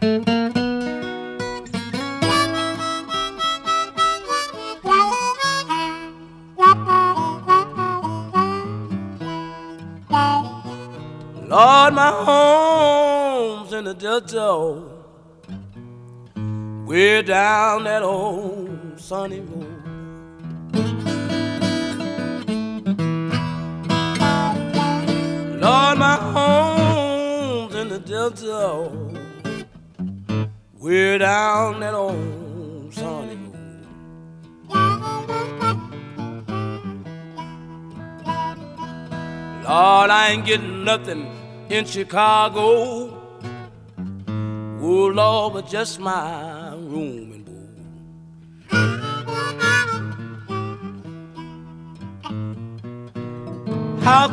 Lord, my home's in the Delta, way down that old sunny road. Lord, my home's in the Delta, way down that old sunny road. Lord, I ain't getting nothing in Chicago. Oh, Lord, but just my room and board. How